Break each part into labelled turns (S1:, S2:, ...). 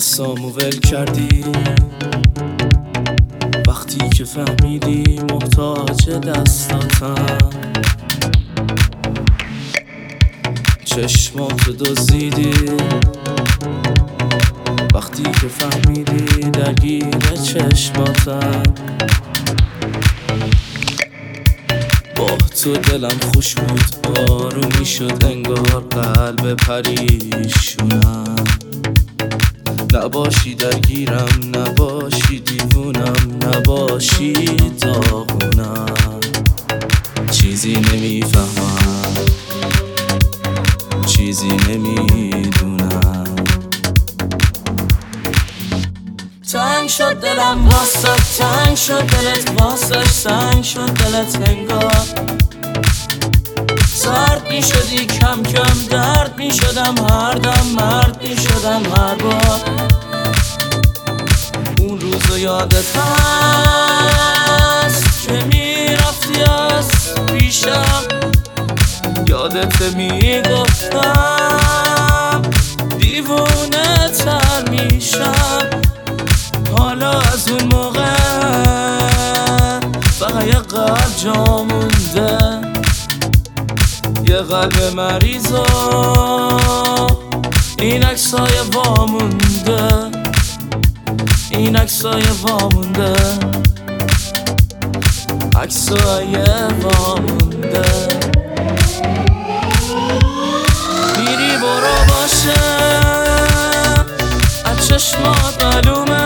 S1: دستامو ول کردی وقتی که فهمیدی محتاج دستاتم، چشماتو دزدیدی وقتی که فهمیدی درگیر چشماتم. با تو دلم خوش بود، آروم میشد انگار قلب پریشونم. نباشی درگیرم، نباشی دیوونم، نباشی داغونم. چیزی نمیفهمم، چیزی نمیدونم. تنگ شد دلم واسه، تنگ شد دلت واسه، سنگ شد دلت انگار. سرد می شدی کم کم، درد می شدم هر دم، مرد می شدم هر بار. اون روزو یادت هست که می رفتی از پیشم، یادت می گفتم دیوونه تر میشم. حالا از اون موقع فقط یه قلب جا مونده، یه قلب مریضا این عکسای وامونده، این عکسای وامونده، عکسای وامونده. میری برو باشه، از چشمات معلومه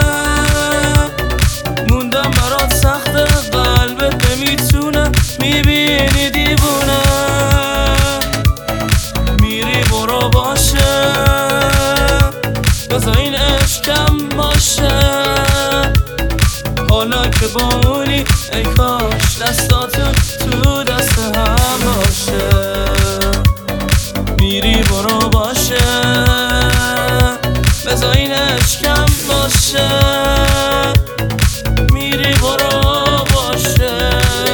S1: موندم برات سخته، قلبت نمیتونه، میبینی دیوونه. میری برو باشه، بذار این عشقم باشه. حالا که با اونی ای کاش دستاتون تو دست هم باشه. میری برو باشه، بذار این عشقم باشه. میری برو باشه.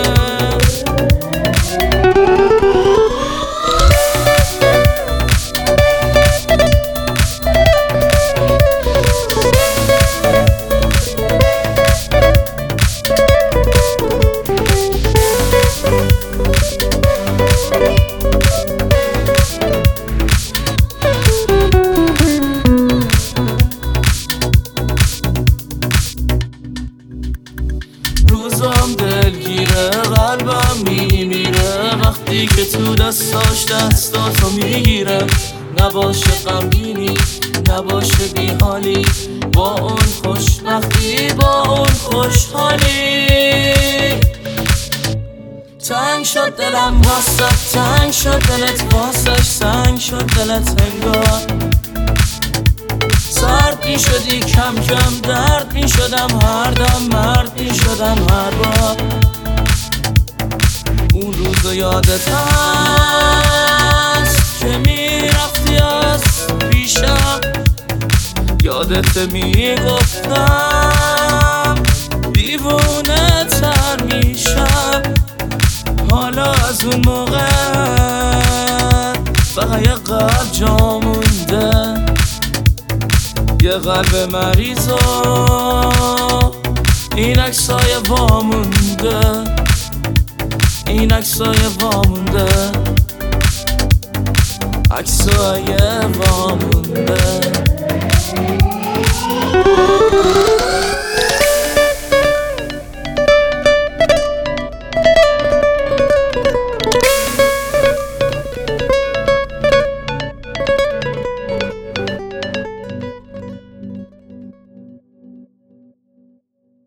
S1: روزم دلگیره، قلبم میمیره وقتی که تو دستاش دستاتو میگیره. نباشه غمگینی، نباشه بیحالی، با اون خوشبختی، با اون خوشحالی. تنگ شد دلم واسه، تنگ شد دلت واسه، سنگ شد دلت انگار. سرد می شدی کم کم، درد می شدم هر دم، مرد می شدم هر بار. اون روزو یادت هست که می رفتی از پیشم، یادت می گفتم دیوونه تر میشم. حالا از اون موقع فقط یه قلب جا مونده، یه قلب مریضا این عکسای وامونده، این عکسای وامونده، عکسای وامونده.